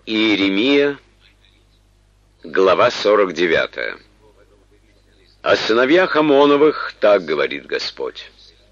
Иеремия, глава 49. О сыновьях Амоновых так говорит Господь.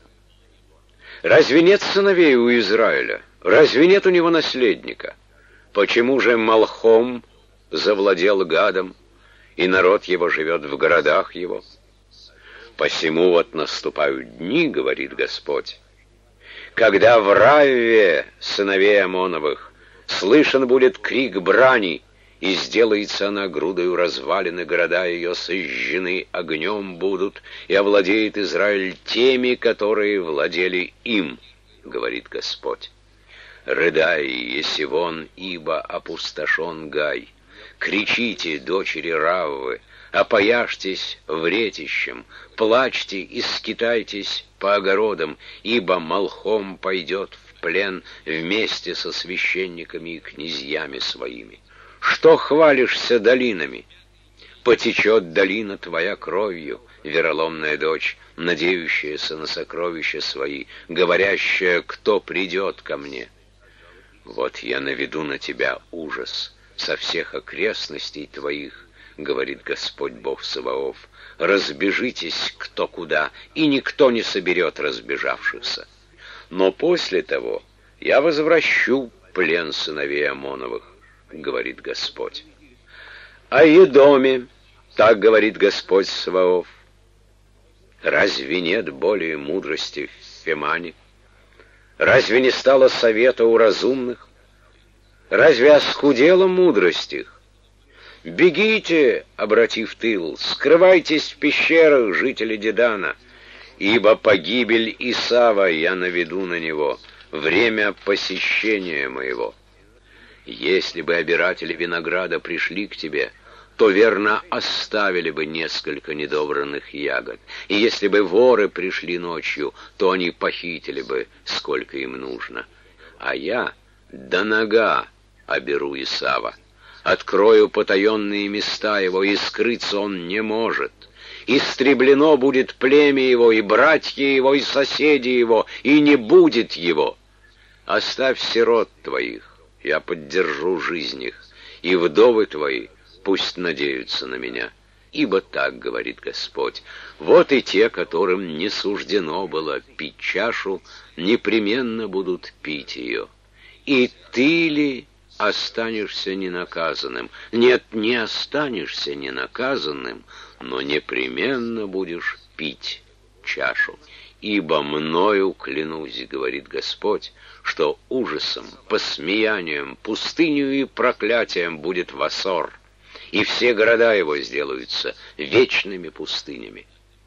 Разве нет сыновей у Израиля? Разве нет у него наследника? Почему же Малхом завладел Гадом, и народ его живет в городах его? Посему вот наступают дни, говорит Господь, когда в Равве сыновей Амоновых слышен будет крик брани, и сделается она грудою развалины, города ее сожжены огнем будут, и овладеет Израиль теми, которые владели им, говорит Господь. Рыдай, Есивон, ибо опустошен Гай. Кричите, дочери Раввы, опояжьтесь вретищем, плачьте и скитайтесь по огородам, ибо Малхом пойдет в плен вместе со священниками и князьями своими. Что хвалишься долинами? Потечет долина твоя кровью, вероломная дочь, надеющаяся на сокровища свои, говорящая, кто придет ко мне. Вот я наведу на тебя ужас со всех окрестностей твоих, говорит Господь Бог Саваоф. Разбежитесь кто куда, и никто не соберет разбежавшихся. Но после того я возвращу плен сыновей Амоновых, говорит Господь. О Едоме так говорит Господь Саваоф. Разве нет более мудрости в Фемане? Разве не стало совета у разумных? Разве оскудела мудрость их? Бегите, обратив тыл, скрывайтесь в пещерах, жители Дедана, ибо погибель Исава я наведу на него, время посещения моего. Если бы обиратели винограда пришли к тебе, то верно оставили бы несколько недобранных ягод, и если бы воры пришли ночью, то они похитили бы, сколько им нужно. А я до нога оберу Исава, открою потаенные места его, и скрыться он не может. Истреблено будет племя его, и братья его, и соседи его, и не будет его. Оставь сирот твоих, я поддержу жизнь их, и вдовы твои пусть надеются на меня. Ибо так говорит Господь: вот и те, которым не суждено было пить чашу, непременно будут пить ее. И ты ли останешься ненаказанным? Нет, не останешься ненаказанным, но непременно будешь пить чашу. Ибо мною клянусь, говорит Господь, что ужасом, посмеянием, пустынью и проклятием будет Васор, и все города его сделаются вечными пустынями.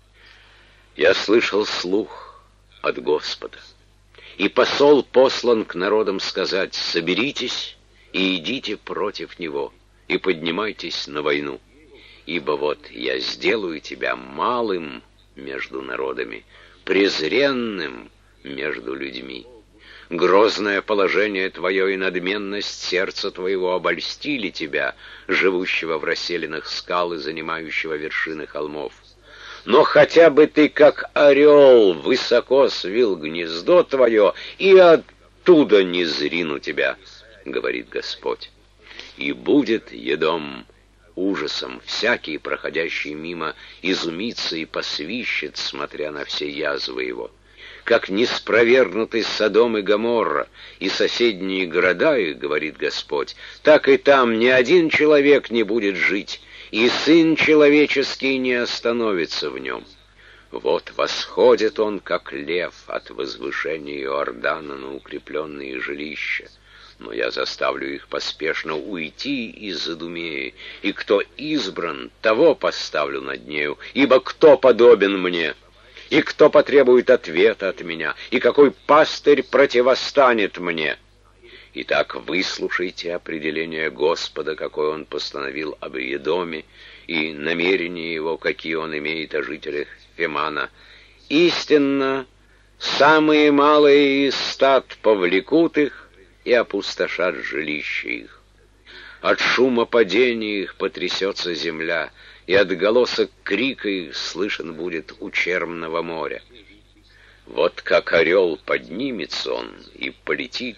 Я слышал слух от Господа, и посол послан к народам сказать: соберитесь и идите против него, и поднимайтесь на войну. Ибо вот я сделаю тебя малым между народами, презренным между людьми. Грозное положение твое и надменность сердца твоего обольстили тебя, живущего в расселенных скал и занимающего вершины холмов. Но хотя бы ты, как орел, высоко свил гнездо твое, и оттуда не зрину тебя, говорит Господь. И будет Едом ужасом, всякий, проходящий мимо, изумится и посвищет, смотря на все язвы его. Как неспровергнуты Содом и Гоморра и соседние города их, говорит Господь, так и там ни один человек не будет жить, и Сын Человеческий не остановится в нем. Вот восходит он, как лев, от возвышения Иордана на укрепленные жилища. Но я заставлю их поспешно уйти из Идумеи, и кто избран, того поставлю над нею, ибо кто подобен мне? И кто потребует ответа от меня? И какой пастырь противостанет мне? Итак, выслушайте определение Господа, какое Он постановил об Едоме, и намерения Его, какие Он имеет о жителях Фемана. Истинно, самые малые из стад повлекут их и опустошат жилища их. От шума падения их потрясется земля, и от голоса крика их слышен будет у Черного моря. Вот как орел поднимется он и полетит,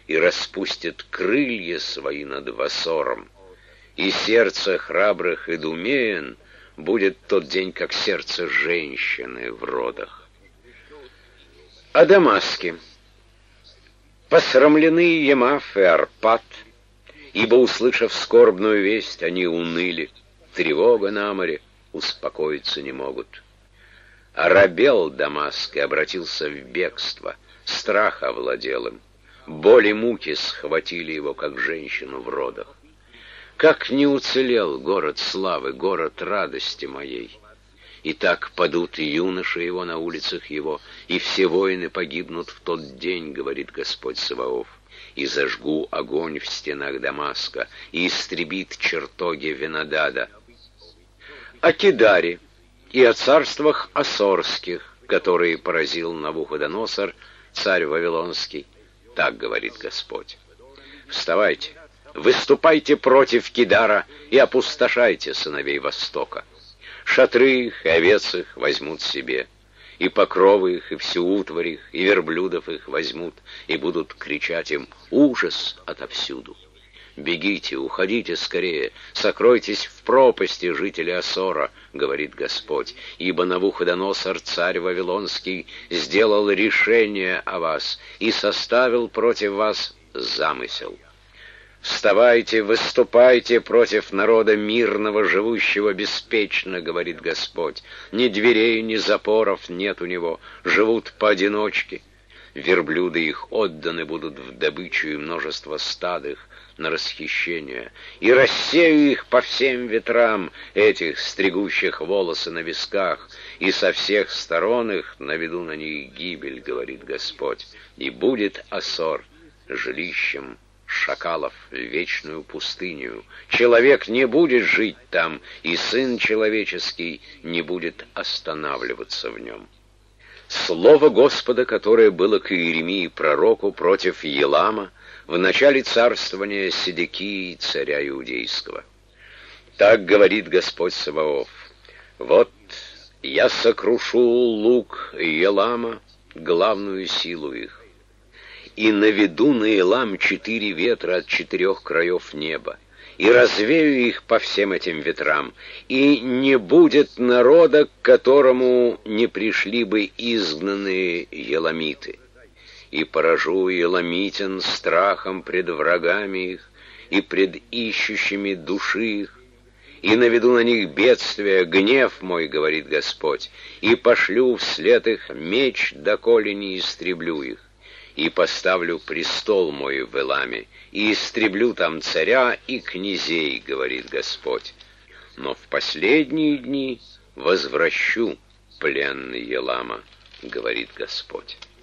и распустит крылья свои над Вассором, и сердце храбрых идумеен будет тот день, как сердце женщины в родах. О Дамаске. Посрамлены Емаф и Арпад, ибо, услышав скорбную весть, они уныли, тревога на море, успокоиться не могут. Оробел Дамаск и обратился в бегство, страх овладел им, боль и муки схватили его, как женщину в родах. Как не уцелел город славы, город радости моей! И так падут юноши его на улицах его, и все воины погибнут в тот день, говорит Господь Саваоф. И зажгу огонь в стенах Дамаска, и истребит чертоги Венадада. О Кедаре и о царствах Ассорских, которые поразил Навуходоносор, царь Вавилонский, так говорит Господь. Вставайте, выступайте против Кедара и опустошайте сыновей Востока. Шатры их и овец их возьмут себе, и покровы их, и всю утварь их, и верблюдов их возьмут, и будут кричать им «Ужас отовсюду!» «Бегите, уходите скорее, сокройтесь в пропасти, жители Ассора», — говорит Господь, «ибо Навуходоносор, царь Вавилонский, сделал решение о вас и составил против вас замысел. «Вставайте, выступайте против народа мирного, живущего беспечно», — говорит Господь. «Ни дверей, ни запоров нет у него, живут поодиночке. Верблюды их отданы будут в добычу, и множество стад их на расхищение. И рассею их по всем ветрам, этих, стригущих волосы на висках, и со всех сторон их наведу на них гибель», — говорит Господь. «И будет Ассор жилищем шакалов в вечную пустыню. Человек не будет жить там, и Сын Человеческий не будет останавливаться в нем». Слово Господа, которое было к Иеремии пророку против Елама в начале царствования Седекии, царя Иудейского. Так говорит Господь Саваоф: «Вот я сокрушу лук Елама, главную силу их, и наведу на Елам 4 ветра от 4 краев неба, и развею их по всем этим ветрам, и не будет народа, к которому не пришли бы изгнанные еламиты. И поражу еламитян страхом пред врагами их и пред ищущими души их, и наведу на них бедствие, гнев мой, говорит Господь, и пошлю вслед их меч, доколе не истреблю их. И поставлю престол мой в Эламе, и истреблю там царя и князей, говорит Господь. Но в последние дни возвращу пленный Елама, говорит Господь».